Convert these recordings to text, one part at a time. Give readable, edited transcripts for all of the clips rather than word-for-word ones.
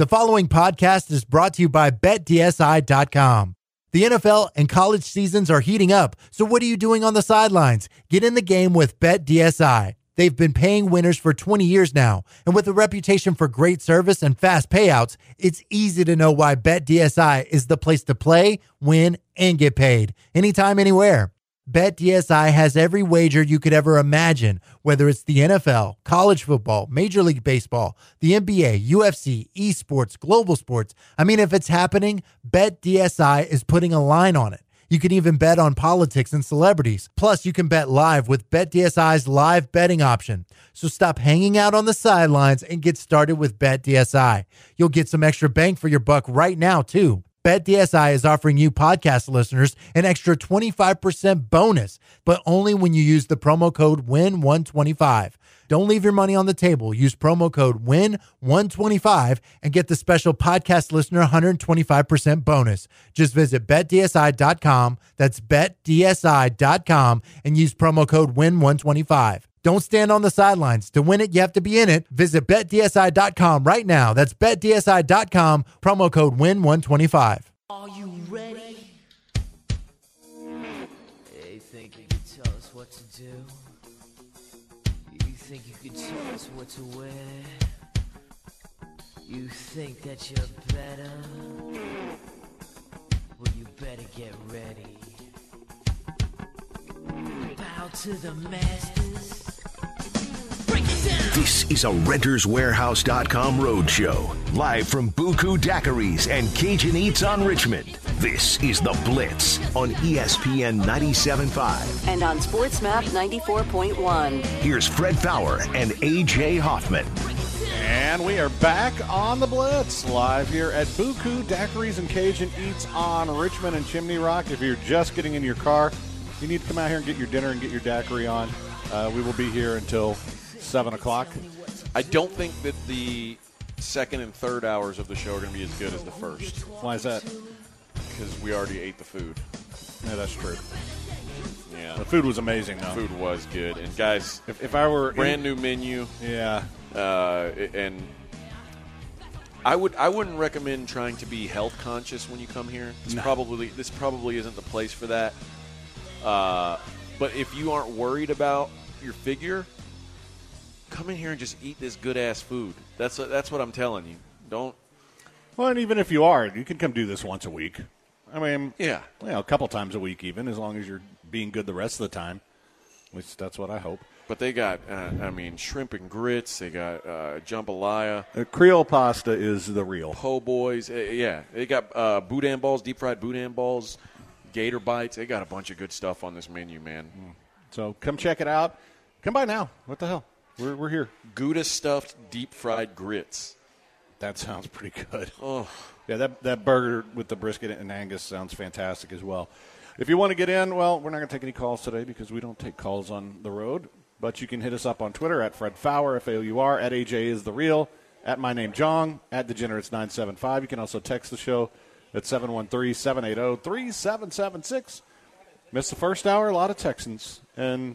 The following podcast is brought to you by BetDSI.com. The NFL and college seasons are heating up, so what are you doing on the sidelines? Get in the game with BetDSI. They've been paying winners for 20 years now, and with a reputation for great service and fast payouts, it's easy to know why BetDSI is the place to play, win, and get paid. Anytime, anywhere. BetDSI has every wager you could ever imagine, whether it's the NFL, college football, Major League Baseball, the NBA, UFC, esports, global sports. I mean, if it's happening, BetDSI is putting a line on it. You can even bet on politics and celebrities. Plus, you can bet live with BetDSI's live betting option. So stop hanging out on the sidelines and get started with BetDSI. You'll get some extra bang for your buck right now, too. BetDSI is offering you podcast listeners an extra 25% bonus, but only when you use the promo code WIN125. Don't leave your money on the table. Use promo code WIN125 and get the special podcast listener 125% bonus. Just visit BetDSI.com. That's BetDSI.com and use promo code WIN125. Don't stand on the sidelines. To win it, you have to be in it. Visit BetDSI.com right now. That's BetDSI.com, promo code WIN125. Are you ready? You think you can tell us what to do? You think you can tell us what to wear? You think that you're better? Well, you better get ready. Bow to the masters. This is a RentersWarehouse.com roadshow, live from Buku Daiquiris and Cajun Eats on Richmond. This is The Blitz on ESPN 97.5. And on SportsMap 94.1. Here's Fred Fowler and A.J. Hoffman. And we are back on The Blitz, live here at Buku Daiquiris and Cajun Eats on Richmond and Chimney Rock. If you're just getting in your car, you need to come out here and get your dinner and get your daiquiri on. We will be here until 7 o'clock. I don't think that the second and third hours of the show are going to be as good as the first. Why is that? Because we already ate the food. Yeah, that's true. Yeah. The food was amazing, though. The food was good. And, guys, if I were brand new menu. Yeah. And I wouldn't recommend trying to be health conscious when you come here. This probably isn't the place for that. But if you aren't worried about your figure, come in here and just eat this good-ass food. That's what I'm telling you. Don't. Well, and even if you are, you can come do this once a week. I mean, yeah, a couple times a week even, as long as you're being good the rest of the time. At least that's what I hope. But they got, shrimp and grits. They got jambalaya. Creole pasta is the real. Po' boys. Yeah. They got boudin balls, deep-fried boudin balls, gator bites. They got a bunch of good stuff on this menu, man. So come check it out. Come by now. What the hell? We're here. Gouda stuffed deep-fried grits. That sounds pretty good. Oh. Yeah, that burger with the brisket and Angus sounds fantastic as well. If you want to get in, well, we're not going to take any calls today because we don't take calls on the road. But you can hit us up on Twitter at Fred Fowler, F-A-U-R, at AJ is the real, at my name Jong, at Degenerates975. You can also text the show at 713-780-3776. Missed the first hour, a lot of Texans. And,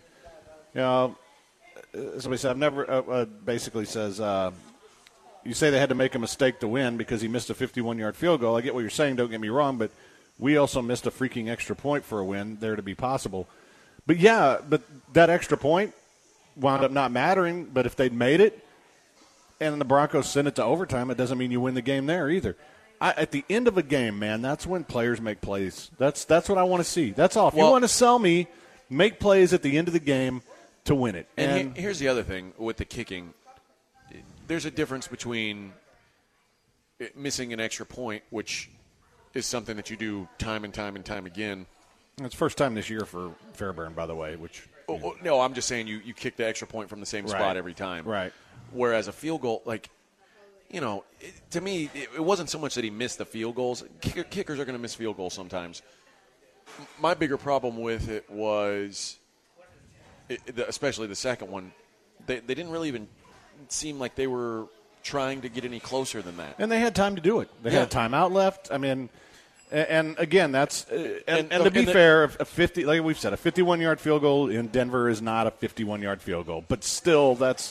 somebody said, I've never, basically says, you say they had to make a mistake to win because he missed a 51-yard field goal. I get what you're saying, don't get me wrong, but we also missed a freaking extra point for a win there to be possible. But, yeah, that extra point wound up not mattering, but if they'd made it and the Broncos sent it to overtime, it doesn't mean you win the game there either. At the end of a game, man, that's when players make plays. That's what I want to see. That's all. If you want to sell me, make plays at the end of the game to win it. And here's the other thing with the kicking. There's a difference between missing an extra point, which is something that you do time and time and time again. It's first time this year for Fairbairn, by the way. No, I'm just saying you kick the extra point from the same spot every time. Right. Whereas a field goal, to me, it wasn't so much that he missed the field goals. Kickers are going to miss field goals sometimes. My bigger problem with it was, especially the second one, they didn't really even seem like they were trying to get any closer than that. And they had time to do it. They had a timeout left. I mean, and again, that's and to be fair, a 50, like we've said, a 51-yard field goal in Denver is not a 51-yard field goal, but still, that's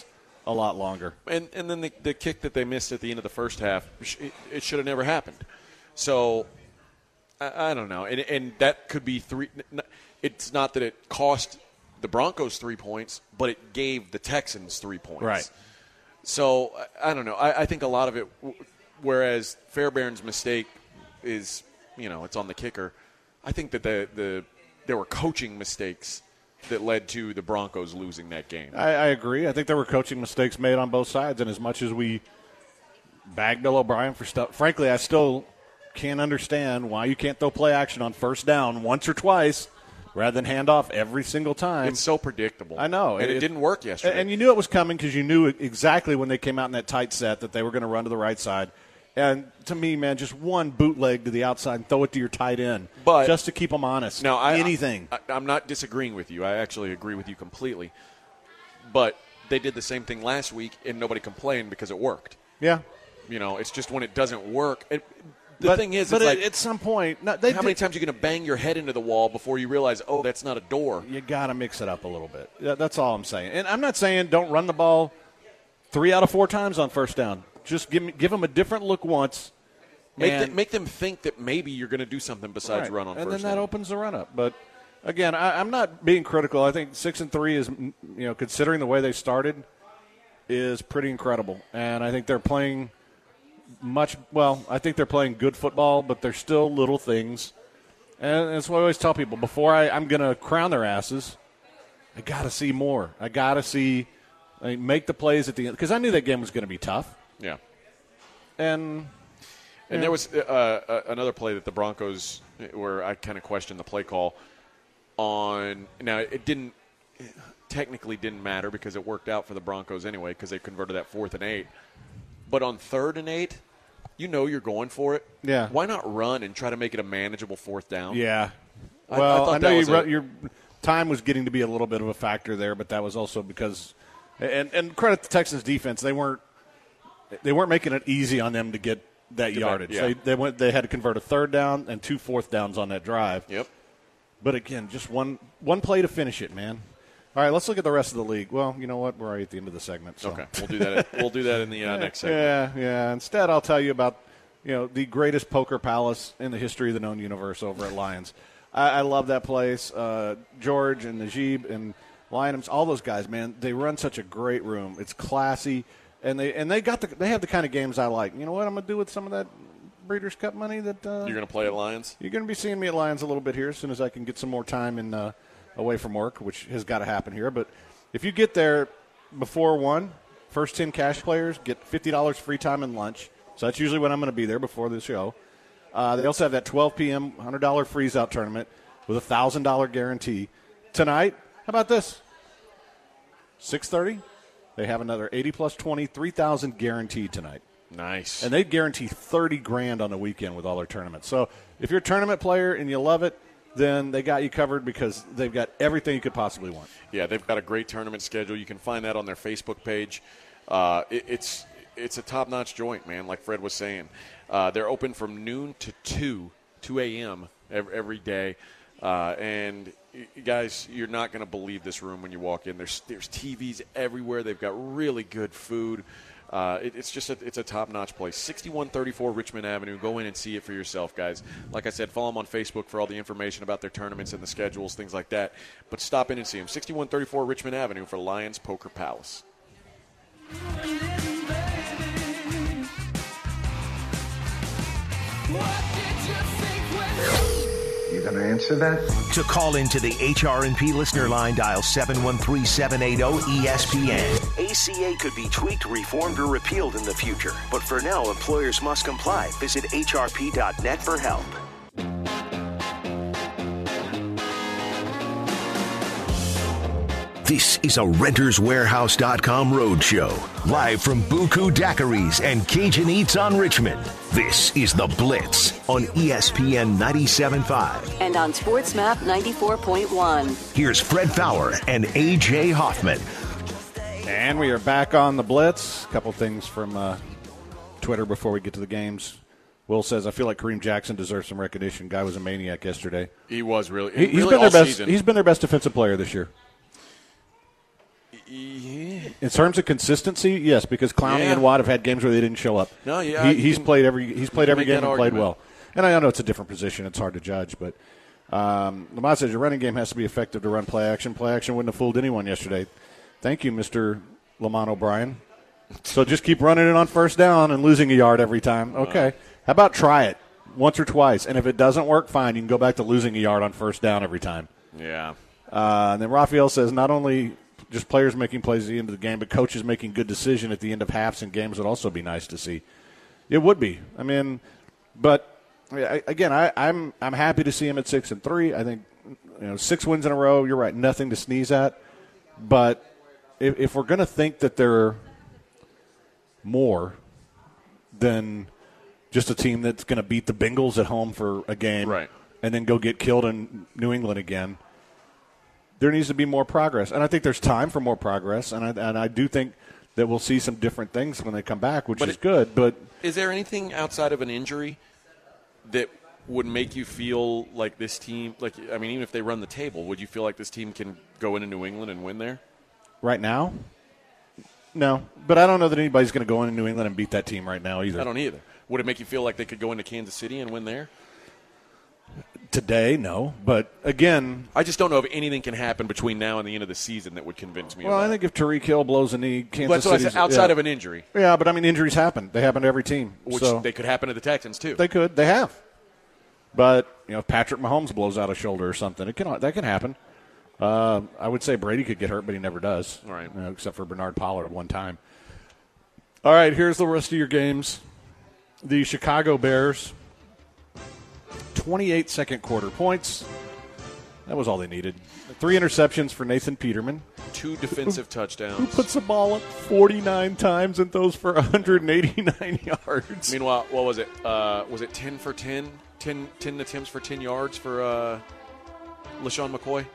a lot longer. And then the kick that they missed at the end of the first half, it should have never happened. So I don't know. And that could be three. It's not that it cost the Broncos 3 points, but it gave the Texans 3 points. Right. So I don't know. I think a lot of it, whereas Fairbairn's mistake is, it's on the kicker, I think that there were coaching mistakes that led to the Broncos losing that game. I agree. I think there were coaching mistakes made on both sides, and as much as we bag Bill O'Brien for stuff, frankly, I still can't understand why you can't throw play action on first down once or twice rather than hand off every single time. It's so predictable. I know. And it didn't work yesterday. And you knew it was coming because you knew exactly when they came out in that tight set that they were going to run to the right side. And to me, man, just one bootleg to the outside and throw it to your tight end, but just to keep them honest. Now, anything. I'm not disagreeing with you. I actually agree with you completely. But they did the same thing last week, and nobody complained because it worked. Yeah. It's just when it doesn't work. The thing is, it's like at some point, how many times are you going to bang your head into the wall before you realize, oh, that's not a door? You got to mix it up a little bit. That's all I'm saying. And I'm not saying don't run the ball 3 out of 4 times on first down. Just give them a different look once. Make them think that maybe you're going to do something besides run on first down. And then that opens the run up. But, again, I'm not being critical. I think 6-3 is, considering the way they started, is pretty incredible. And I think they're playing I think they're playing good football, but they're still little things. And that's what I always tell people. Before I'm going to crown their asses, I got to see more. I got to see make the plays at the end. Because I knew that game was going to be tough. Yeah. And there was another play that the Broncos, where I kind of questioned the play call on. Now, it technically didn't matter because it worked out for the Broncos anyway because they converted that 4th and 8. But on 3rd and 8, you're going for it. Yeah. Why not run and try to make it a manageable 4th down? Yeah. Well, I know your time was getting to be a little bit of a factor there, but that was also because – and credit the Texans defense. They weren't making it easy on them to get that yardage. Yeah. They had to convert a 3rd down and 2 4th downs on that drive. Yep. But, again, just one play to finish it, man. All right, let's look at the rest of the league. Well, you know what? We're already at the end of the segment. So. Okay, we'll do that. We'll do that in the next segment. Yeah. Instead, I'll tell you about the greatest poker palace in the history of the known universe over at Lions. I love that place. George and Najib and Lions, all those guys, man. They run such a great room. It's classy, and they have the kind of games I like. You know what I'm gonna do with some of that Breeders' Cup money that you're gonna play at Lions? You're gonna be seeing me at Lions a little bit here as soon as I can get some more time in. Away from work, which has got to happen here. But if you get there before 1, first 10 cash players get $50 free time and lunch. So that's usually when I'm going to be there before the show. They also have that 12 p.m. $100 freeze-out tournament with a $1,000 guarantee. Tonight, how about this? 6:30, they have another 80 plus 20, $3,000 guaranteed tonight. Nice. And they guarantee $30,000 on the weekend with all their tournaments. So if you're a tournament player and you love it, then they got you covered because they've got everything you could possibly want. Yeah, they've got a great tournament schedule. You can find that on their Facebook page. It's a top-notch joint, man, like Fred was saying. They're open from noon to 2 a.m. every day. And, guys, you're not going to believe this room when you walk in. There's TVs everywhere. They've got really good food. It's a top-notch place. 6134 Richmond Avenue. Go in and see it for yourself, guys. Like I said, follow them on Facebook for all the information about their tournaments and the schedules, things like that. But stop in and see them. 6134 Richmond Avenue for Lions Poker Palace. You gonna answer that? To call into the HRNP listener line, dial 713-780-ESPN. ACA could be tweaked, reformed, or repealed in the future. But for now, employers must comply. Visit hrp.net for help. This is a RentersWarehouse.com roadshow. Live from Buku Daiquiris and Cajun Eats on Richmond. This is The Blitz on ESPN 97.5. And on SportsMap 94.1. Here's Fred Fowler and A.J. Hoffman. And we are back on The Blitz. A couple things from Twitter before we get to the games. Will says, I feel like Kareem Jackson deserves some recognition. Guy was a maniac yesterday. He was really. He's really been all their best. season. He's been their best defensive player this year. In terms of consistency, yes, because Clowney and Watt have had games where they didn't show up. No, yeah, he's played every game and played argument. well. And I know it's a different position; it's hard to judge. But Lamont says your running game has to be effective to run play action. Play action wouldn't have fooled anyone yesterday. Thank you, Mr. Lamont O'Brien. So just keep running it on first down and losing a yard every time. Okay, how about try it once or twice, and if it doesn't work, fine. You can go back to losing a yard on first down every time. Yeah. And then Raphael says not only just players making plays at the end of the game, but coaches making good decision at the end of halves and games would also be nice to see. It would be. I mean, but again, I'm happy to see him at 6-3. I think 6 wins in a row. You're right, nothing to sneeze at. But if we're going to think that they're more than just a team that's going to beat the Bengals at home for a game, right, and then go get killed in New England again, there needs to be more progress. And I think there's time for more progress, and I do think that we'll see some different things when they come back, which is good. But is there anything outside of an injury that would make you feel like this team, even if they run the table, would you feel like this team can go into New England and win there? Right now? No. But I don't know that anybody's going to go into New England and beat that team right now either. I don't either. Would it make you feel like they could go into Kansas City and win there? Today, no. But, again, I just don't know if anything can happen between now and the end of the season that would convince me Well, I think if Tyreek Hill blows a knee, Kansas City's outside of an injury. Yeah, but, injuries happen. They happen to every team. Which they could happen to the Texans, too. They could. They have. But, if Patrick Mahomes blows out a shoulder or something, that can happen. I would say Brady could get hurt, but he never does. All right. Except for Bernard Pollard at one time. All right, here's the rest of your games. The Chicago Bears, 28 second quarter points. That was all they needed. 3 interceptions for Nathan Peterman. 2 defensive touchdowns. Who puts the ball up 49 times and throws for 189 yards. Meanwhile, what was it? Was it 10 for 10? 10 attempts for 10 yards for LaShawn McCoy?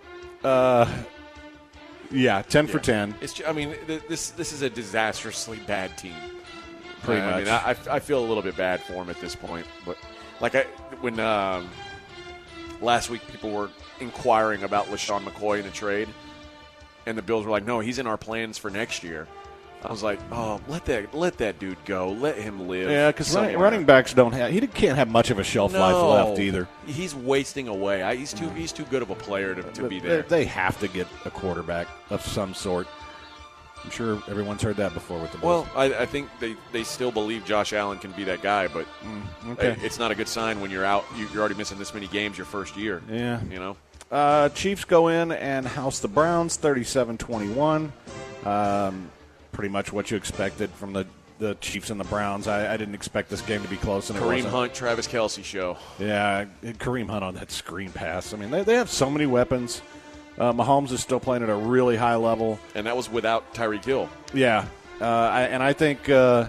Yeah, 10 for 10. This is a disastrously bad team. Pretty much. I feel a little bit bad for him at this point. But when last week people were inquiring about LaShawn McCoy in a trade, and the Bills were like, "No, he's in our plans for next year." I was like, "Oh, let that dude go. Let him live." Yeah, because running backs can't have much of a shelf life left either. He's wasting away. He's too good of a player to be there. They have to get a quarterback of some sort. I'm sure everyone's heard that before with the Bills. Well, I think they still believe Josh Allen can be that guy, but it's not a good sign when you're out. You're already missing this many games your first year. Yeah. Chiefs go in and house the Browns 37-21. Pretty much what you expected from the Chiefs and the Browns. I didn't expect this game to be close. And Kareem Hunt, Travis Kelce show. Yeah, Kareem Hunt on that screen pass. They have so many weapons. Mahomes is still playing at a really high level. And that was without Tyreek Hill. Yeah. I think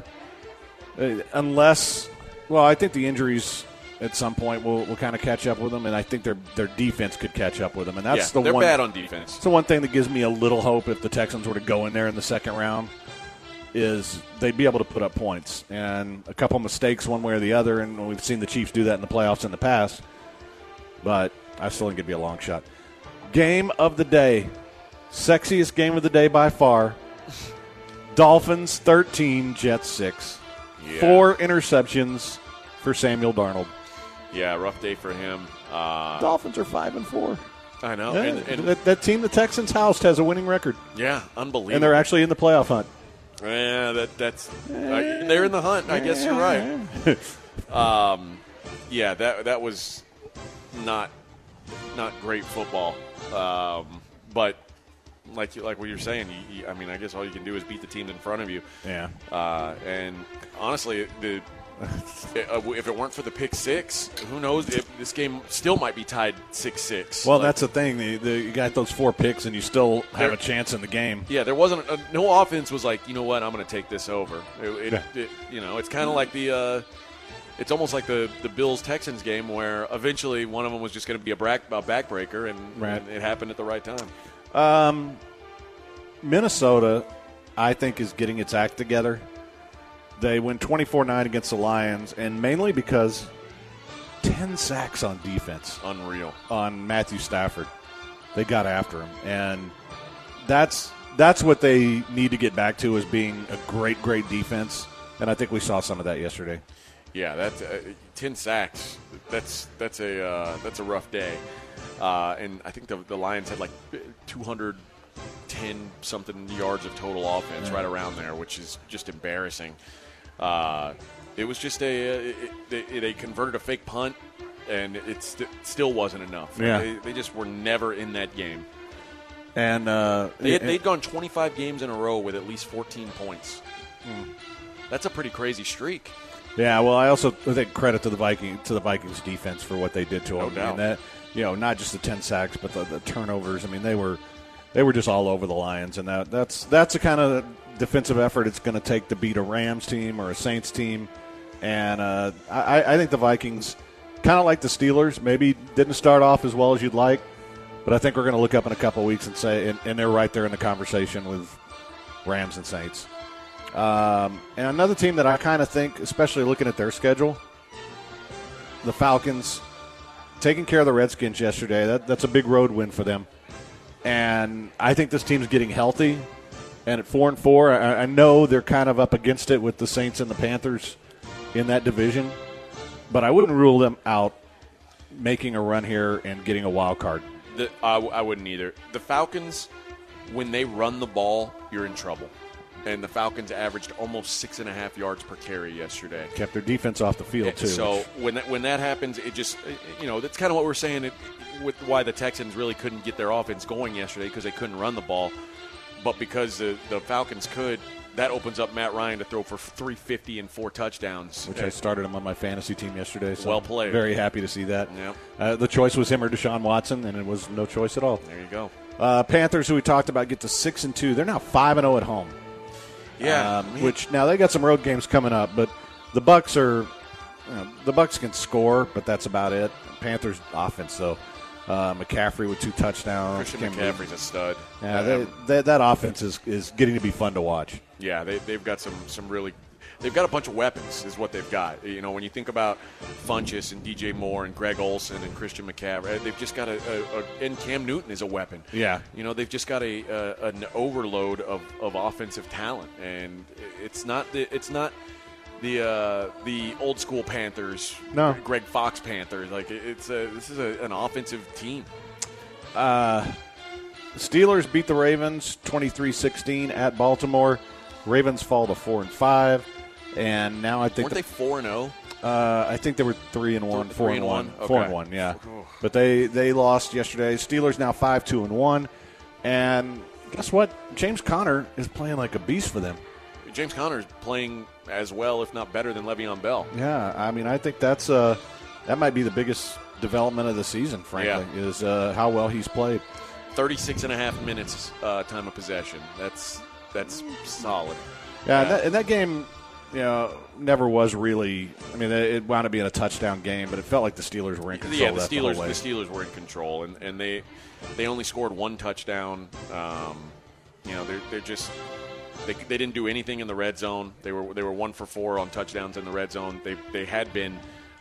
I think the injuries at some point will kind of catch up with them, and I think their defense could catch up with them. And that's they're bad on defense. It's the one thing that gives me a little hope if the Texans were to go in there in the second round is they'd be able to put up points. And a couple mistakes one way or the other, and we've seen the Chiefs do that in the playoffs in the past. But I still think it'd be a long shot. Game of the day. Sexiest game of the day by far. Dolphins 13, Jets 6. Yeah. 4 interceptions for Samuel Darnold. Yeah, rough day for him. Dolphins are 5-4. I know. Yeah, and that team the Texans housed has a winning record. Yeah, unbelievable. And they're actually in the playoff hunt. Yeah, they're in the hunt. I guess you're right. That was not great football. But like what you're saying, I guess all you can do is beat the team in front of you. Yeah. And honestly, if it weren't for the pick six, who knows if this game still might be tied 6-6. Well, that's the thing. You got those 4 picks, and you still have a chance in the game. Yeah, there wasn't no offense was like, you know what, I'm going to take this over. It's kind of like it's almost like the Bills-Texans game where eventually one of them was just going to be a backbreaker, and it happened at the right time. Minnesota, I think, is getting its act together. They win 24-9 against the Lions, and mainly because 10 sacks on defense. Unreal. On Matthew Stafford. They got after him. And that's that's what they need to get back to, is being a great defense. And I think we saw some of that yesterday. Yeah, that's 10 sacks. That's a rough day. And I think the Lions had like 210 something yards of total offense, right around there, which is just embarrassing. It was just they converted a fake punt, and it still wasn't enough. Yeah. They just were never in that game. And they'd gone 25 games in a row with at least 14 points. That's a pretty crazy streak. Yeah, well, I also think credit to the Vikings defense for what they did to them. No doubt. And that, not just the 10 sacks, but the turnovers. I mean, they were just all over the Lions, and that's the kind of defensive effort it's going to take to beat a Rams team or a Saints team. And I think the Vikings, kind of like the Steelers, maybe didn't start off as well as you'd like, but I think we're going to look up in a couple of weeks and say, and they're right there in the conversation with Rams and Saints. And another team that I kind of think, especially looking at their schedule, the Falcons, taking care of the Redskins yesterday, that's a big road win for them. And I think this team's getting healthy. And at 4-4, I know they're kind of up against it with the Saints and the Panthers in that division, but I wouldn't rule them out making a run here and getting a wild card. I wouldn't either. The Falcons, when they run the ball, you're in trouble. And the Falcons averaged almost 6.5 yards per carry yesterday. Kept their defense off the field, too. So when that happens, it just, that's kind of what we're saying with why the Texans really couldn't get their offense going yesterday, because they couldn't run the ball. But because the Falcons could, that opens up Matt Ryan to throw for 350 and 4 touchdowns. Which I started him on my fantasy team yesterday. So well played. Very happy to see that. Yep. The choice was him or Deshaun Watson, and it was no choice at all. There you go. Panthers, who we talked about, get to 6-2. They're now 5-0 at home. Yeah. Which now they got some road games coming up, but the Bucs the Bucs can score, but that's about it. Panthers offense, though. McCaffrey with 2 touchdowns. Christian McCaffrey's a stud. Yeah, that offense is getting to be fun to watch. Yeah, they've got some really. They've got a bunch of weapons, is what they've got. When you think about Funchess and DJ Moore and Greg Olsen and Christian McCaffrey, they've just got and Cam Newton is a weapon. Yeah. They've just got an overload of offensive talent, and it's not the old school Panthers. No. Greg Fox Panthers. This is an offensive team. Steelers beat the Ravens 23-16 at Baltimore. Ravens fall to 4-5. And now I think weren't they 4-0? I think they were 3-1, 4-1, Okay. 4-1. Yeah, but they lost yesterday. Steelers now 5-2-1, and guess what? James Conner is playing like a beast for them. James Conner is playing as well, if not better, than Le'Veon Bell. Yeah, I mean, I think that might be the biggest development of the season. Frankly, is how well he's played. 36.5 minutes time of possession. That's solid. Yeah, and that game, never was really. I mean, it wound up being a touchdown game, but it felt like the Steelers were in control. Yeah, the Steelers were in control, and they only scored 1 touchdown. They're just they didn't do anything in the red zone. They were 1 for 4 on touchdowns in the red zone. They had been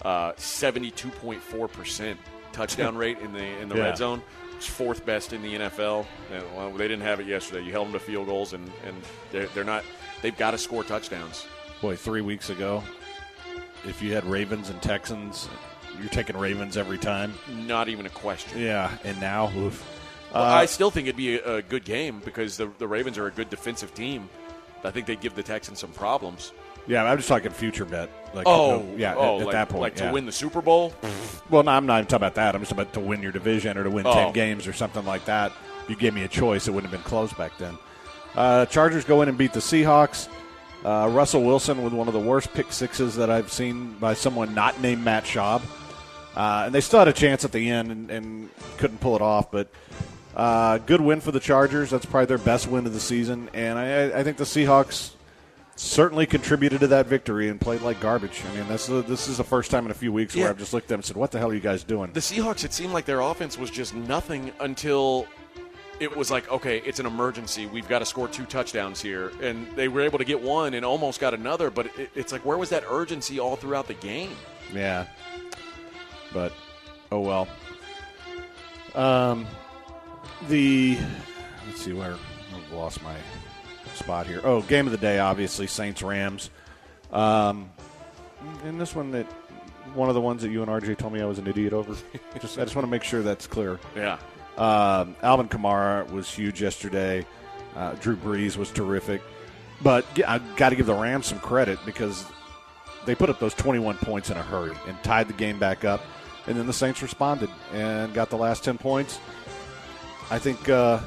72.4% touchdown rate in the red zone. It's 4th best in the NFL. Well, they didn't have it yesterday. You held them to field goals, and they're not. They've got to score touchdowns. Boy, 3 weeks ago, if you had Ravens and Texans, you're taking Ravens every time. Not even a question. Yeah, and now, oof. Well, I still think it'd be a good game because the Ravens are a good defensive team. I think they'd give the Texans some problems. Yeah, I'm just talking future bet. At that point. To win the Super Bowl? Well, no, I'm not even talking about that. I'm just about to win your division or to win 10 games or something like that. If you gave me a choice, it wouldn't have been close back then. Chargers go in and beat the Seahawks. Russell Wilson with one of the worst pick sixes that I've seen by someone not named Matt Schaub. And they still had a chance at the end and couldn't pull it off. But good win for the Chargers. That's probably their best win of the season. And I think the Seahawks certainly contributed to that victory and played like garbage. I mean, this is the first time in a few weeks where I've just looked at them and said, what the hell are you guys doing? The Seahawks, it seemed like their offense was just nothing until it was like, okay, it's an emergency. We've got to score 2 touchdowns here. And they were able to get 1 and almost got another. But it's like, where was that urgency all throughout the game? Yeah. But, oh well. Let's see, where I've lost my spot here. Oh, game of the day, obviously, Saints-Rams. And this one, one of the ones that you and RJ told me I was an idiot over. I just want to make sure that's clear. Yeah. Alvin Kamara was huge yesterday. Drew Brees was terrific. But I got to give the Rams some credit because they put up those 21 points in a hurry and tied the game back up. And then the Saints responded and got the last 10 points. I think, that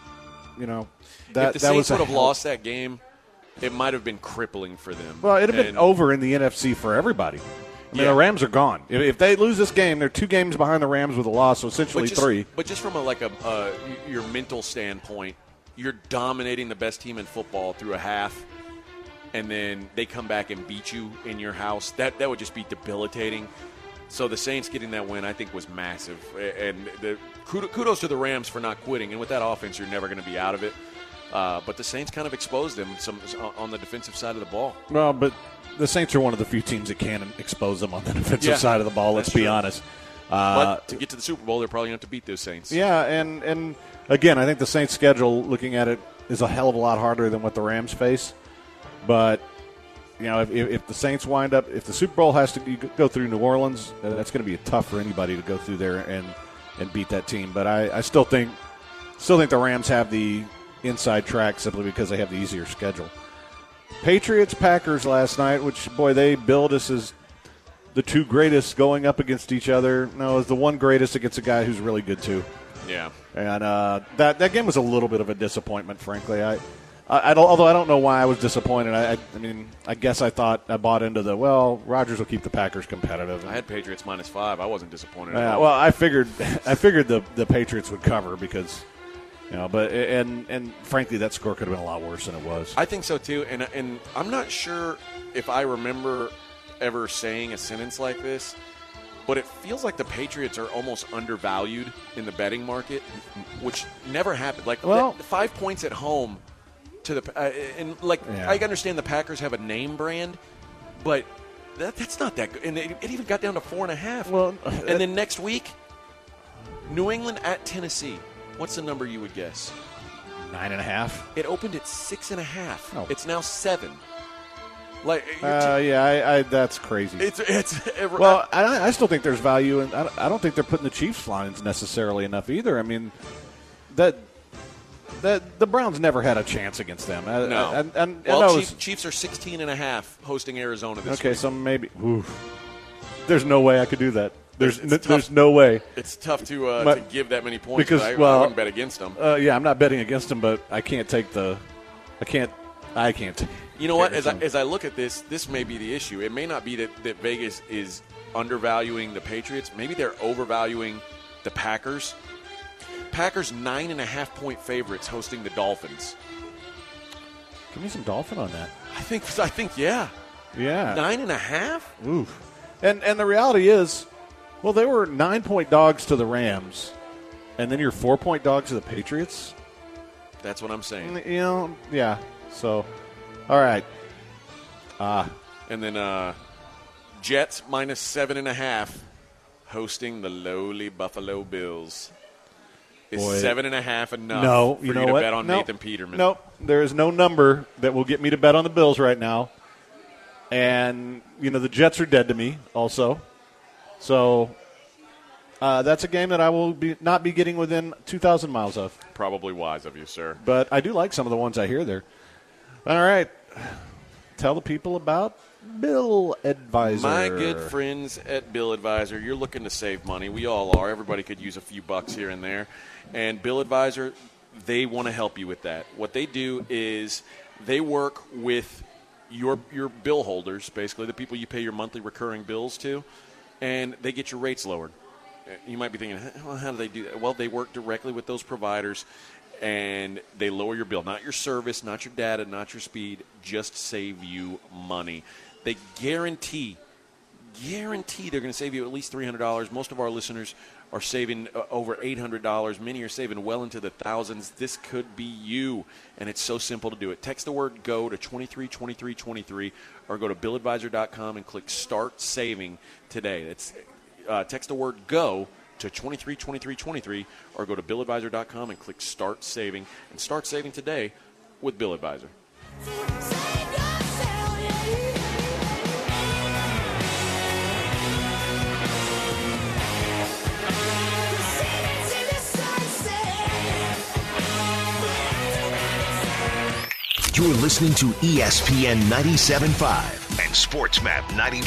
if the Saints would have lost that game, it might have been crippling for them. Well, it would have been over in the NFC for everybody. I mean, the Rams are gone. If they lose this game, they're 2 games behind the Rams with a loss, so essentially 3. But just from your mental standpoint, you're dominating the best team in football through a half, and then they come back and beat you in your house. That would just be debilitating. So the Saints getting that win, I think, was massive. And kudos to the Rams for not quitting. And with that offense, you're never going to be out of it. But the Saints kind of exposed them on the defensive side of the ball. Well, but the Saints are one of the few teams that can expose them on the defensive side of the ball, let's be honest. But to get to the Super Bowl, they're probably going to have to beat those Saints. Yeah, and again, I think the Saints' schedule, looking at it, is a hell of a lot harder than what the Rams face. But, if the Saints wind up, if the Super Bowl has to go through New Orleans, that's going to be tough for anybody to go through there and beat that team. But I still think the Rams have the inside track simply because they have the easier schedule. Patriots, Packers last night, which, boy, they billed us as the 2 greatest going up against each other. No, it's the 1 greatest against a guy who's really good, too. Yeah. And that game was a little bit of a disappointment, frankly. Although I don't know why I was disappointed. I guess I thought I bought into Rodgers will keep the Packers competitive. I had Patriots -5. I wasn't disappointed at all. Well, I figured the Patriots would cover because – and frankly, that score could have been a lot worse than it was. I think so too, and I'm not sure if I remember ever saying a sentence like this, but it feels like the Patriots are almost undervalued in the betting market, which never happened. 5 points at home to the I understand the Packers have a name brand, but that's not that good, and it even got down to 4.5. Well, and then next week, New England at Tennessee. What's the number you would guess? 9.5. It opened at 6.5. Oh. It's now 7. That's crazy. I still think there's value, and I don't think they're putting the Chiefs lines necessarily enough either. I mean, the Browns never had a chance against them. No. Chiefs are 16.5 hosting Arizona this week. Okay, so maybe. There's no way I could do that. There's no way. It's tough to give that many points because I wouldn't bet against them. I'm not betting against them, but I can't take the. I can't. You know what? As I look at this may be the issue. It may not be that Vegas is undervaluing the Patriots. Maybe they're overvaluing the Packers. Packers 9.5-point favorites hosting the Dolphins. Give me some Dolphin on that. I think yeah. Yeah. 9.5. Oof. And the reality is. Well, they were 9-point dogs to the Rams, and then you're 4-point dogs to the Patriots. That's what I'm saying. Yeah. So, all right. And then Jets -7.5, hosting the lowly Buffalo Bills. Is 7.5 enough for you to bet on Nathan Peterman? Nope. There is no number that will get me to bet on the Bills right now. And, the Jets are dead to me also. So that's a game that I will not be getting within 2,000 miles of. Probably wise of you, sir. But I do like some of the ones I hear there. All right. Tell the people about Bill Advisor. My good friends at Bill Advisor, you're looking to save money. We all are. Everybody could use a few bucks here and there. And Bill Advisor, they want to help you with that. What they do is they work with your bill holders, basically the people you pay your monthly recurring bills to, and they get your rates lowered. You might be thinking, well, how do they do that? Well, they work directly with those providers, and they lower your bill. Not your service, not your data, not your speed, just save you money. They guarantee they're going to save you at least $300. Most of our listeners are saving over $800. Many are saving well into the thousands. This could be you, and it's so simple to do it. Text the word GO to 232323 or go to billadvisor.com and click Start Saving today. Text the word GO to 232323 or go to BillAdvisor.com and click Start Saving, and start saving today with Bill Advisor. You're listening to ESPN 97.5 and SportsMap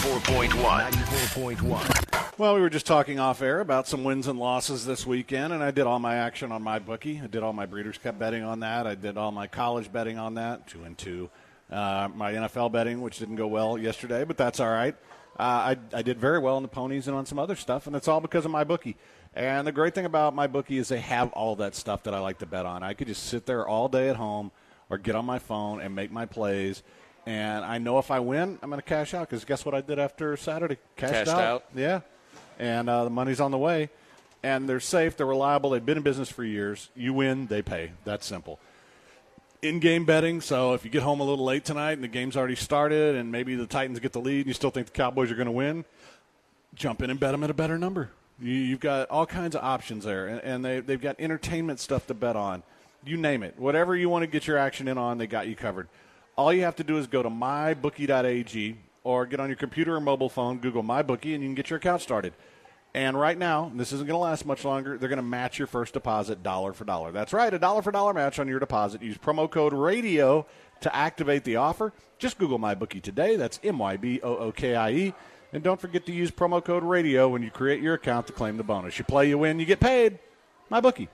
94.1. Well, we were just talking off air about some wins and losses this weekend, and I did all my action on my bookie. I did all my Breeders' Cup betting on that. I did all my college betting on that, 2-2. My NFL betting, which didn't go well yesterday, but that's all right. I did very well on the ponies and on some other stuff, and it's all because of my bookie. And the great thing about my bookie is they have all that stuff that I like to bet on. I could just sit there all day at home or get on my phone and make my plays. And I know if I win, I'm going to cash out because guess what I did after Saturday? Cashed out. Yeah. And the money's on the way. And they're safe. They're reliable. They've been in business for years. You win, they pay. That's simple. In-game betting, so if you get home a little late tonight and the game's already started and maybe the Titans get the lead and you still think the Cowboys are going to win, jump in and bet them at a better number. You've got all kinds of options there. And they've got entertainment stuff to bet on. You name it. Whatever you want to get your action in on, they got you covered. All you have to do is go to mybookie.ag or get on your computer or mobile phone, Google MyBookie, and you can get your account started. And right now, and this isn't going to last much longer, they're going to match your first deposit dollar for dollar. That's right, a dollar for dollar match on your deposit. Use promo code RADIO to activate the offer. Just Google MyBookie today. That's MYBOOKIE. And don't forget to use promo code RADIO when you create your account to claim the bonus. You play, you win, you get paid. MyBookie.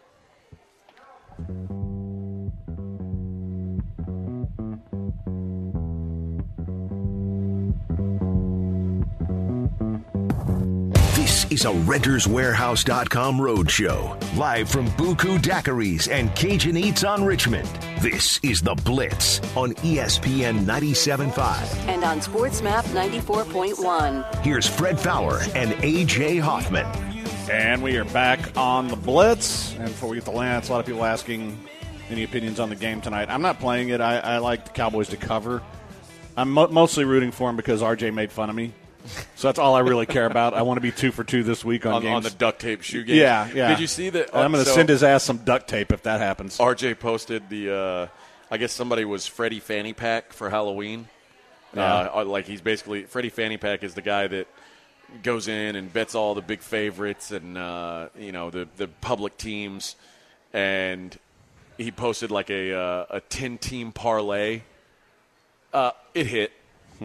This is a RentersWarehouse.com roadshow, live from Buku Daiquiris and Cajun Eats on Richmond. This is The Blitz on ESPN 97.5. And on SportsMap 94.1. Here's Fred Fowler and A.J. Hoffman. And we are back on The Blitz. And before we get to Lance, a lot of people asking any opinions on the game tonight. I'm not playing it. I like the Cowboys to cover. I'm mostly rooting for them because RJ made fun of me. So that's all I really care about. I want to be 2 for 2 this week on games. On the duct tape shoe game. Yeah. Did you see that? I'm going to send his ass some duct tape if that happens. RJ posted the, I guess somebody was Freddie Fanny Pack for Halloween. Yeah. Like he's basically, Freddie Fanny Pack is the guy that goes in and bets all the big favorites and, the public teams. And he posted like a 10-team parlay. It hit.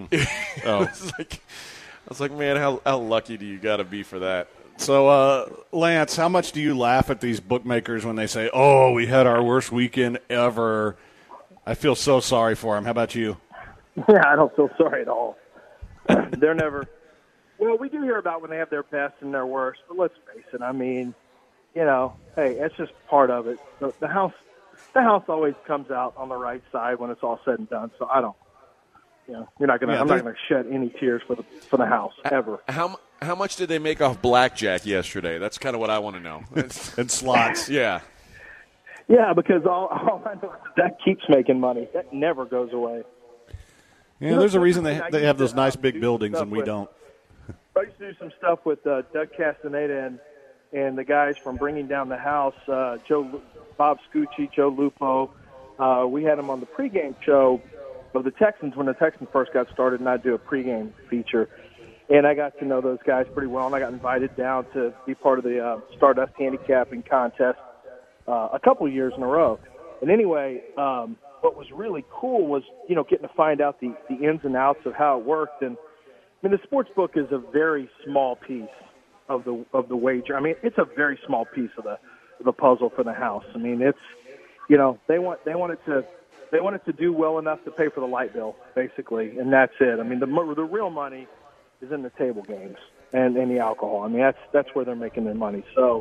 I was like, man, how lucky do you got to be for that? So, Lance, how much do you laugh at these bookmakers when they say, oh, we had our worst weekend ever? I feel so sorry for them. How about you? Yeah, I don't feel sorry at all. They're never – well, we do hear about when they have their best and their worst, but let's face it. I mean, hey, it's just part of it. The house always comes out on the right side when it's all said and done, so I don't. You're not gonna. I'm not gonna shed any tears for the house ever. How much did they make off blackjack yesterday? That's kind of what I want to know. And slots, yeah. Yeah, because all I know is that keeps making money. That never goes away. Yeah, there's a reason they have those nice big buildings and we don't. I used to do some stuff with Doug Castaneda and the guys from Bringing Down the House, Bob Scucci, Joe Lupo. We had them on the pregame show of the Texans when the Texans first got started, and I'd do a pregame feature. And I got to know those guys pretty well, and I got invited down to be part of the Stardust handicapping contest a couple years in a row. And anyway, what was really cool was, getting to find out the ins and outs of how it worked. And I mean, the sports book is a very small piece of the wager. I mean, it's a very small piece of the puzzle for the house. I mean, it's, they want it to do well enough to pay for the light bill, basically, and that's it. I mean, the real money is in the table games and the alcohol. I mean, that's where they're making their money. So,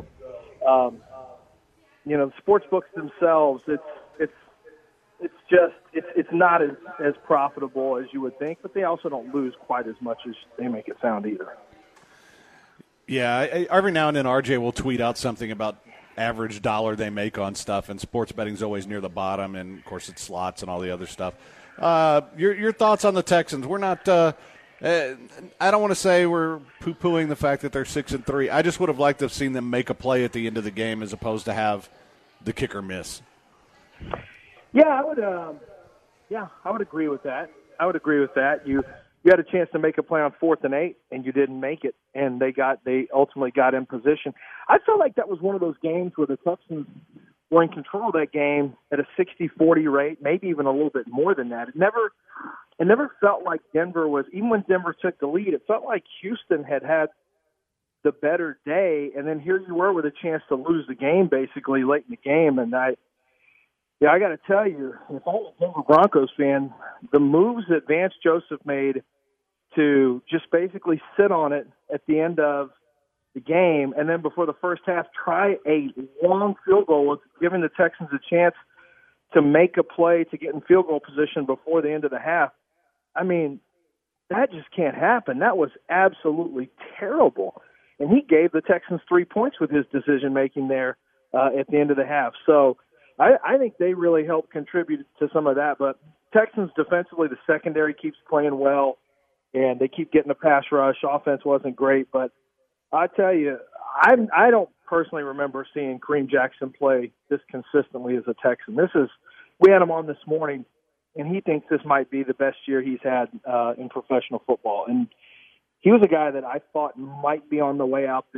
the sports books themselves, it's not as profitable as you would think, but they also don't lose quite as much as they make it sound either. Yeah, every now and then RJ will tweet out something about average dollar they make on stuff, and sports betting's always near the bottom, and of course it's slots and all the other stuff. Your thoughts on the Texans? We're not I don't want to say we're poo-pooing the fact that they're 6-3. I just would have liked to have seen them make a play at the end of the game as opposed to have the kicker miss. Yeah, I would. I would agree with that. You had a chance to make a play on 4th and 8, and you didn't make it, and they ultimately got in position. I felt like that was one of those games where the Texans were in control of that game at a 60-40 rate, maybe even a little bit more than that. It never felt like Denver was, even when Denver took the lead, it felt like Houston had the better day, and then here you were with a chance to lose the game basically late in the game. And I got to tell you, if I was a Denver Broncos fan, the moves that Vance Joseph made to just basically sit on it at the end of the game, and then before the first half, try a long field goal was giving the Texans a chance to make a play to get in field goal position before the end of the half. I mean, that just can't happen. That was absolutely terrible. And he gave the Texans 3 points with his decision-making there at the end of the half. So I think they really helped contribute to some of that. But Texans defensively, the secondary keeps playing well, and they keep getting the pass rush. Offense wasn't great, but I tell you, I don't personally remember seeing Kareem Jackson play this consistently as a Texan. We had him on this morning, and he thinks this might be the best year he's had in professional football. And he was a guy that I thought might be on the way out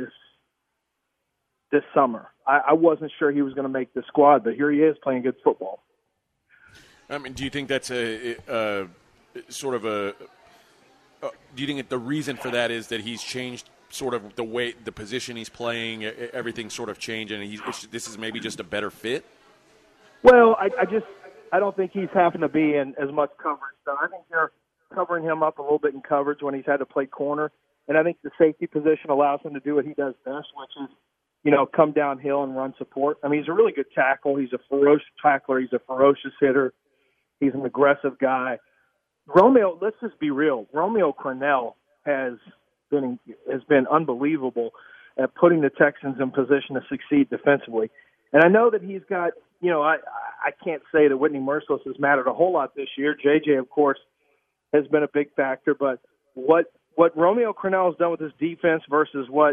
this summer. I wasn't sure he was going to make the squad, but here he is playing good football. I mean, do you think that's a sort of a do you think that the reason for that is that he's changed sort of the position he's playing, everything sort of changed, and this is maybe just a better fit? Well, I don't think he's having to be in as much coverage. So I think they're covering him up a little bit in coverage when he's had to play corner, and I think the safety position allows him to do what he does best, which is, come downhill and run support. I mean, he's a really good tackle. He's a ferocious tackler. He's a ferocious hitter. He's an aggressive guy. Let's just be real. Romeo Crennel has been unbelievable at putting the Texans in position to succeed defensively. And I know that he's got, I can't say that Whitney Mercilus has mattered a whole lot this year. JJ, of course, has been a big factor. But what Romeo Crennel has done with his defense versus what,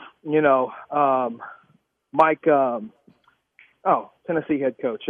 Tennessee head coach.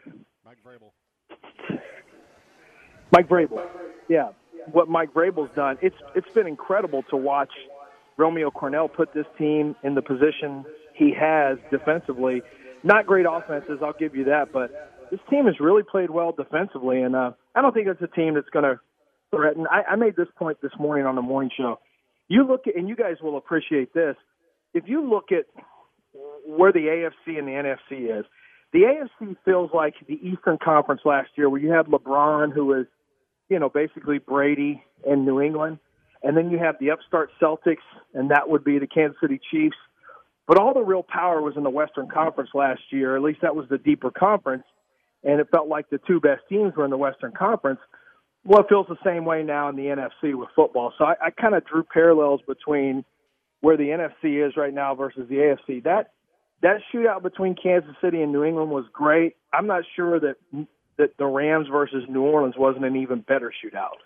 Mike Vrabel. Yeah. What Mike Vrabel's done, it's been incredible to watch Romeo Crennel put this team in the position he has defensively. Not great offenses, I'll give you that, but this team has really played well defensively, and I don't think it's a team that's going to threaten. I made this point this morning on the morning show. You look at, and you guys will appreciate this, if you look at where the AFC and the NFC is, the AFC feels like the Eastern Conference last year where you had LeBron, who was, basically Brady and New England. And then you have the upstart Celtics, and that would be the Kansas City Chiefs. But all the real power was in the Western Conference last year. At least that was the deeper conference. And it felt like the two best teams were in the Western Conference. Well, it feels the same way now in the NFC with football. So I kind of drew parallels between where the NFC is right now versus the AFC. That shootout between Kansas City and New England was great. I'm not sure that the Rams versus New Orleans wasn't an even better shootout.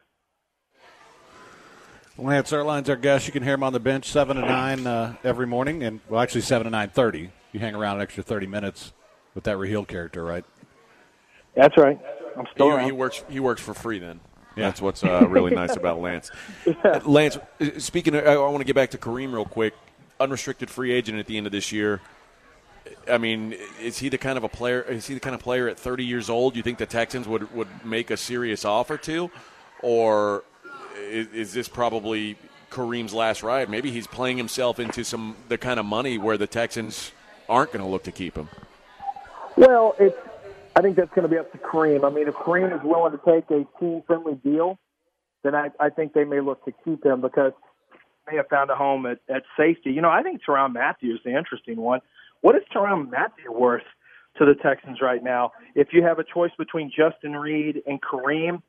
Lance Erline's our guest. You can hear him on the bench 7 to 9 every morning, and actually 7 to 9:30. You hang around an extra 30 minutes with that Raheel character, right? That's right. I'm still around. He works for free then. Yeah. That's what's really nice about Lance. Lance, speaking of, I want to get back to Kareem real quick. Unrestricted free agent at the end of this year. I mean, is he the kind of player at 30 years old you think the Texans would make a serious offer to? Or is this probably Kareem's last ride? Maybe he's playing himself into the kind of money where the Texans aren't going to look to keep him. Well, I think that's going to be up to Kareem. I mean, if Kareem is willing to take a team-friendly deal, then I think they may look to keep him because they have found a home at safety. I think Tyrann Mathieu is the interesting one. What is Tyrann Mathieu worth to the Texans right now? If you have a choice between Justin Reid and Kareem,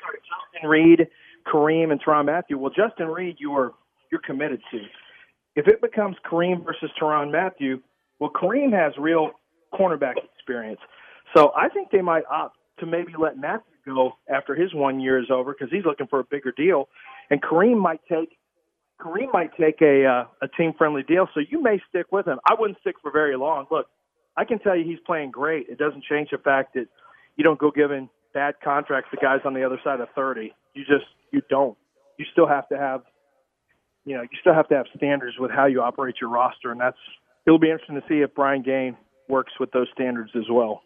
Kareem and Tyrann Mathieu, well, Justin Reid you're committed to. If it becomes Kareem versus Tyrann Mathieu, well, Kareem has real cornerback experience. So I think they might opt to maybe let Mathieu go after his 1 year is over because he's looking for a bigger deal. And Kareem might take a team-friendly deal, so you may stick with him. I wouldn't stick for very long. Look, I can tell you he's playing great. It doesn't change the fact that you don't go giving bad contracts to guys on the other side of 30. You don't. You still have to have, standards with how you operate your roster, and it'll be interesting to see if Brian Gaine works with those standards as well.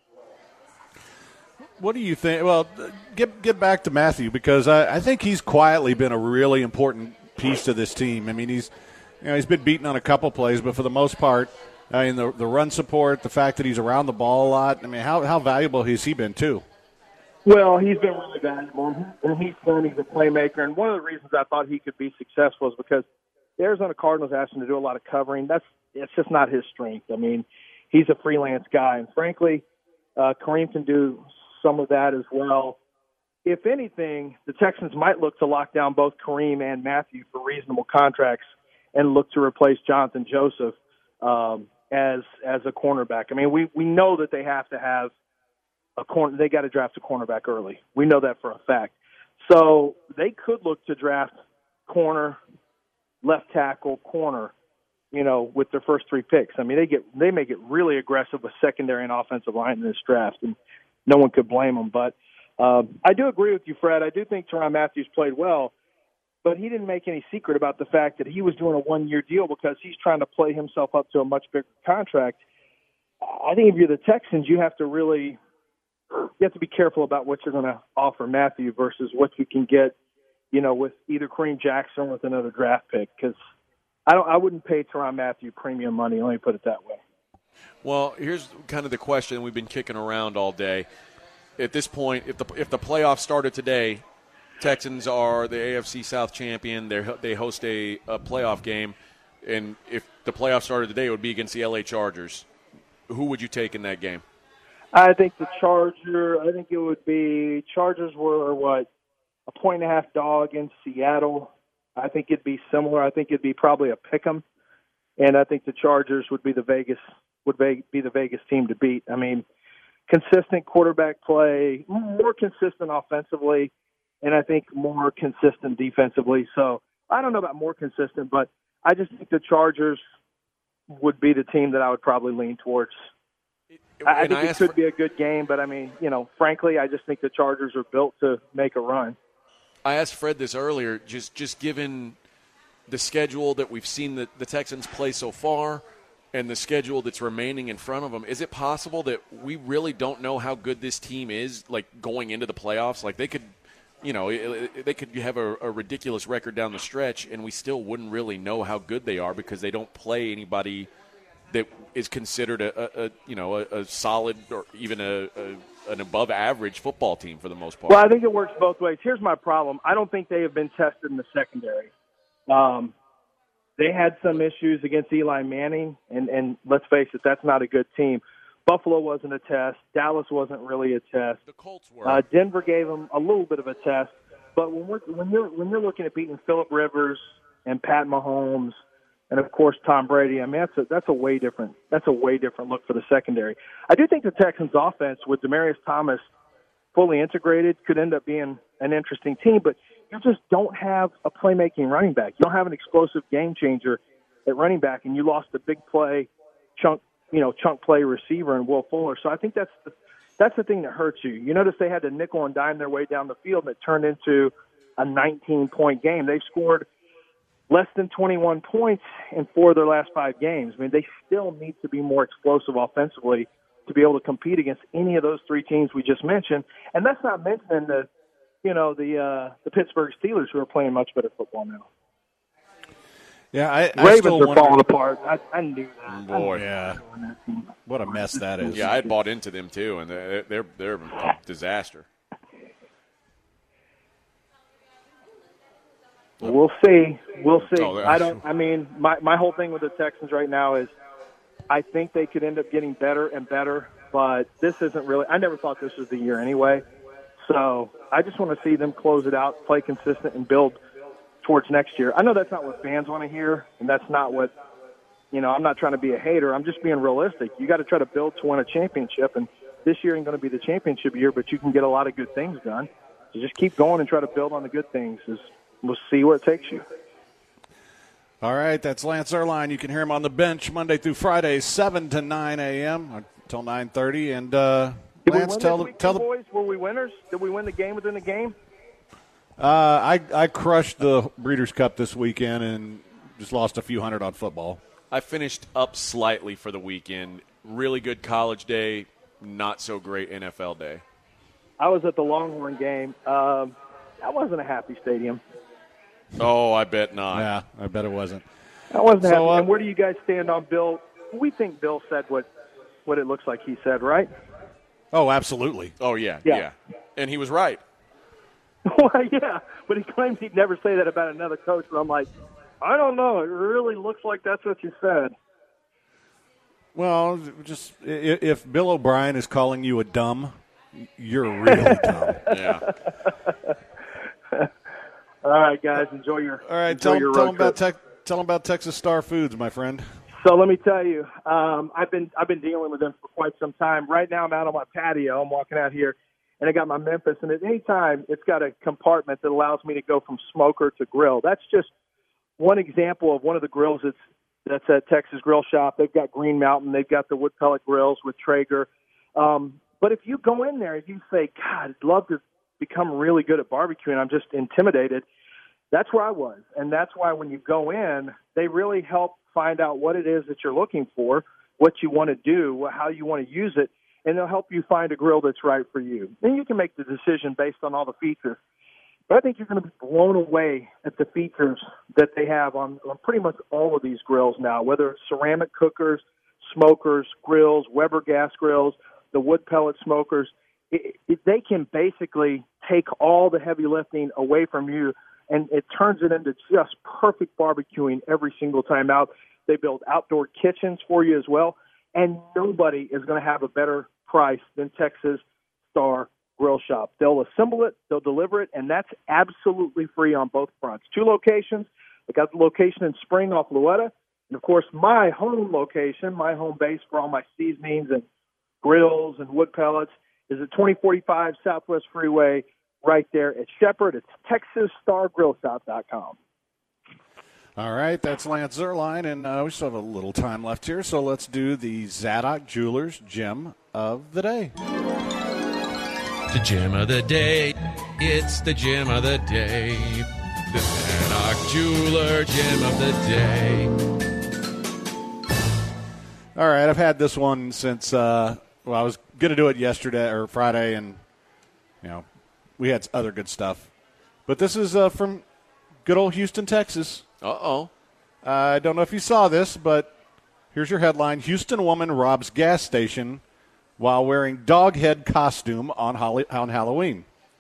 What do you think? Well, get back to Matthew, because I think he's quietly been a really important piece to this team. I mean, he's been beaten on a couple plays, but for the most part, the run support, the fact that he's around the ball a lot. I mean, how valuable has he been too? Well, he's been really valuable, and he's a playmaker. And one of the reasons I thought he could be successful is because the Arizona Cardinals asked him to do a lot of covering. It's just not his strength. I mean, he's a freelance guy, and frankly, Kareem can do some of that as well. If anything, the Texans might look to lock down both Kareem and Matthew for reasonable contracts and look to replace Jonathan Joseph as a cornerback. I mean, we know that they have to have they got to draft a cornerback early. We know that for a fact. So they could look to draft corner, left tackle, corner, with their first 3 picks. I mean, they may get really aggressive with secondary and offensive line in this draft, and no one could blame them. But I do agree with you, Fred. I do think Tyrann Mathieu played well, but he didn't make any secret about the fact that he was doing a 1-year deal because he's trying to play himself up to a much bigger contract. I think if you're the Texans, you have to be careful about what you're going to offer Matthew versus what you can get, with either Kareem Jackson or with another draft pick. Because I wouldn't pay Tyrann Mathieu premium money. Let me put it that way. Well, here's kind of the question we've been kicking around all day. At this point, if the playoffs started today, Texans are the AFC South champion. They host a playoff game, and if the playoffs started today, it would be against the LA Chargers. Who would you take in that game? I think it would be Chargers were, a 1.5 dog in Seattle. I think it'd be similar. I think it'd be probably a pick 'em, and I think the Chargers would be the Vegas team to beat. I mean, consistent quarterback play, more consistent offensively, and I think more consistent defensively. So I don't know about more consistent, but I just think the Chargers would be the team that I would probably lean towards. I think it could be a good game, but I mean, frankly, I just think the Chargers are built to make a run. I asked Fred this earlier, just given the schedule that we've seen the Texans play so far and the schedule that's remaining in front of them, is it possible that we really don't know how good this team is, like, going into the playoffs? Like, they could, they could have a ridiculous record down the stretch, and we still wouldn't really know how good they are because they don't play anybody that is considered a solid or even an above average football team for the most part. Well, I think it works both ways. Here's my problem. I don't think they have been tested in the secondary. They had some issues against Eli Manning, and let's face it, that's not a good team. Buffalo wasn't a test. Dallas wasn't really a test. The Colts were. Denver gave them a little bit of a test. But when you're looking at beating Phillip Rivers and Pat Mahomes and of course Tom Brady, I mean that's a way different look for the secondary. I do think the Texans' offense with Demaryius Thomas fully integrated could end up being an interesting team, but you just don't have a playmaking running back. You don't have an explosive game changer at running back, and you lost a big play chunk play receiver in Will Fuller. So I think that's the thing that hurts you. You notice they had to nickel and dime their way down the field, and it turned into a 19-point game. They've scored less than 21 points in 4 of their last 5 games. I mean, they still need to be more explosive offensively to be able to compete against any of those 3 teams we just mentioned. And that's not mentioning the Pittsburgh Steelers, who are playing much better football now. Yeah, Ravens are falling apart. I knew that. Boy, yeah. What a mess that is. Yeah, I had bought into them too, and they're a disaster. We'll see. Oh, my whole thing with the Texans right now is I think they could end up getting better and better, but this isn't really – I never thought this was the year anyway. So I just want to see them close it out, play consistent, and build towards next year. I know that's not what fans want to hear, and that's not what – I'm not trying to be a hater. I'm just being realistic. You got to try to build to win a championship, and this year ain't going to be the championship year, but you can get a lot of good things done. So just keep going and try to build on the good things is we'll see where it takes you. All right, that's Lance Zierlein. You can hear him on the bench Monday through Friday, 7 to 9 a.m. until 9:30. And Lance, tell the boys, were we winners? Did we win the game within the game? I crushed the Breeders' Cup this weekend and just lost a few hundred on football. I finished up slightly for the weekend. Really good college day, not so great NFL day. I was at the Longhorn game. That wasn't a happy stadium. Oh, I bet not. Yeah, I bet it wasn't. That wasn't happy. And where do you guys stand on Bill? We think Bill said what it looks like he said, right? Oh, absolutely. Oh, yeah. And he was right. Well, yeah, but he claims he'd never say that about another coach. But I'm like, I don't know. It really looks like that's what you said. Well, just if Bill O'Brien is calling you a dumb, you're really dumb. Yeah. All right, guys, enjoy your. All right, tell them about Texas Star Foods, my friend. So let me tell you, I've been dealing with them for quite some time. Right now, I'm out on my patio. I'm walking out here, and I got my Memphis, and at any time, it's got a compartment that allows me to go from smoker to grill. That's just one example of one of the grills that's at Texas Grill Shop. They've got Green Mountain. They've got the wood pellet grills with Traeger. But if you go in there and you say, God, I'd love to become really good at barbecuing, I'm just intimidated, that's where I was. And that's why when you go in, they really help find out what it is that you're looking for, what you want to do, how you want to use it, and they'll help you find a grill that's right for you. Then you can make the decision based on all the features. But I think you're going to be blown away at the features that they have on pretty much all of these grills now, whether it's ceramic cookers, smokers, grills, Weber gas grills, the wood pellet smokers. They can basically take all the heavy lifting away from you, and it turns it into just perfect barbecuing every single time out. They build outdoor kitchens for you as well, and nobody is going to have a better price than Texas Star Grill Shop. They'll assemble it, they'll deliver it, and that's absolutely free on both fronts. 2 locations. I got the location in Spring off Louetta, and of course my home location, my home base for all my seasonings and grills and wood pellets is at 2045 Southwest Freeway right there at Shepherd. It's TexasStarGrillShop.com. All right, that's Lance Zierlein, and we still have a little time left here, so let's do the Zadok Jewelers Gem of the Day. The gem of the day. It's the gem of the day. The Zadok Jeweler Gem of the Day. All right, I've had this one since, I was going to do it yesterday or Friday, and, we had other good stuff. But this is from good old Houston, Texas. Uh-oh. I don't know if you saw this, but here's your headline. Houston woman robs gas station while wearing dog head costume on Halloween.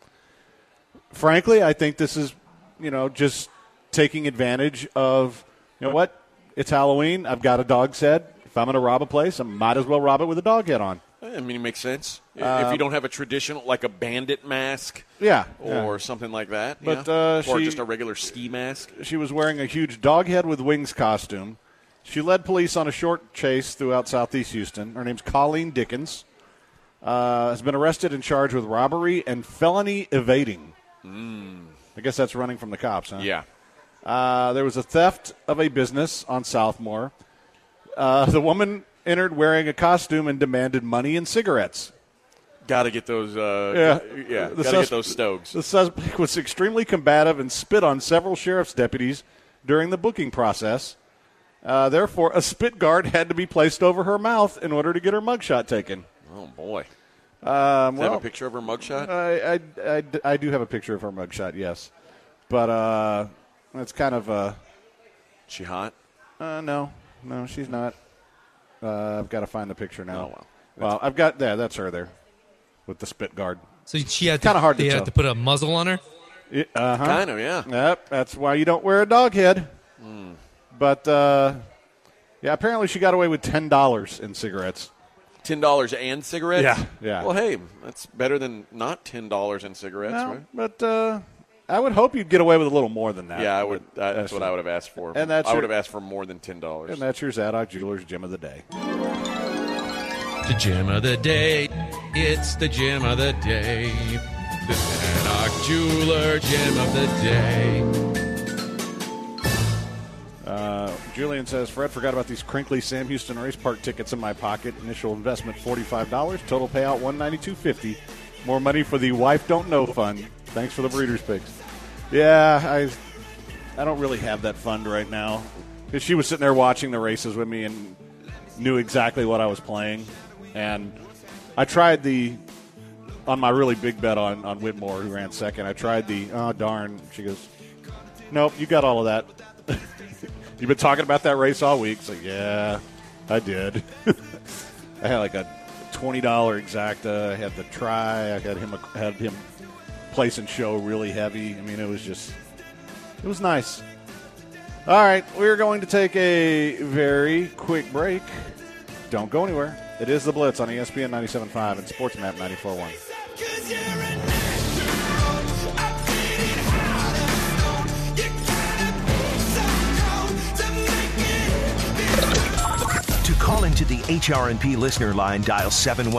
Frankly, I think this is, just taking advantage of, what? It's Halloween. I've got a dog's head. If I'm going to rob a place, I might as well rob it with a dog head on. I mean, it makes sense. If you don't have a traditional, like a bandit mask. Yeah. Or something like that. But, or just a regular ski mask. She was wearing a huge dog head with wings costume. She led police on a short chase throughout southeast Houston. Her name's Colleen Dickens. Has been arrested and charged with robbery and felony evading. I guess that's running from the cops, huh? Yeah. There was a theft of a business on Southmore. The woman entered wearing a costume and demanded money and cigarettes. Got to get those. Got to get those stoves. The suspect was extremely combative and spit on several sheriff's deputies during the booking process. Therefore, a spit guard had to be placed over her mouth in order to get her mugshot taken. Oh boy! Do you have a picture of her mugshot? I do have a picture of her mugshot. Yes, but it's kind of. She hot? No, she's not. I've got to find the picture now. Oh, well, I've got that's her there with the spit guard. So she had kind of hard to. They had to put a muzzle on her. Kind of, yeah. Yep, that's why you don't wear a dog head. But apparently she got away with $10 in cigarettes. $10 and cigarettes? Yeah. Well, hey, that's better than not $10 in cigarettes, right? But I would hope you'd get away with a little more than that. Yeah, I would. That's what I would have asked for. And I would have asked for more than $10. And that's your Zadok Jewelers Gem of the Day. The gem of the day. It's the gem of the day. The Zadok Jeweler Gem of the Day. Julian says, Fred, forgot about these crinkly Sam Houston Race Park tickets in my pocket. Initial investment $45. Total payout $192.50. More money for the Wife Don't Know Fund. Thanks for the Breeders' Picks. Yeah, I don't really have that fund right now. Because she was sitting there watching the races with me and knew exactly what I was playing. And I tried on my really big bet on Whitmore, who ran second, I tried oh, darn. She goes, nope, you got all of that. You've been talking about that race all week. It's like, yeah, I did. I had like a $20 exacta. I had the try. I had him place and show really heavy. I mean, it was nice. All right, we're going to take a very quick break. Don't go anywhere. It is The Blitz on ESPN 97.5 and SportsMap 94.1. To call into the HRNP listener line, dial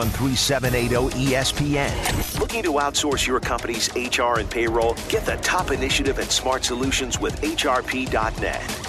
713-780-ESPN. Looking to outsource your company's HR and payroll? Get the top initiative and smart solutions with HRP.net.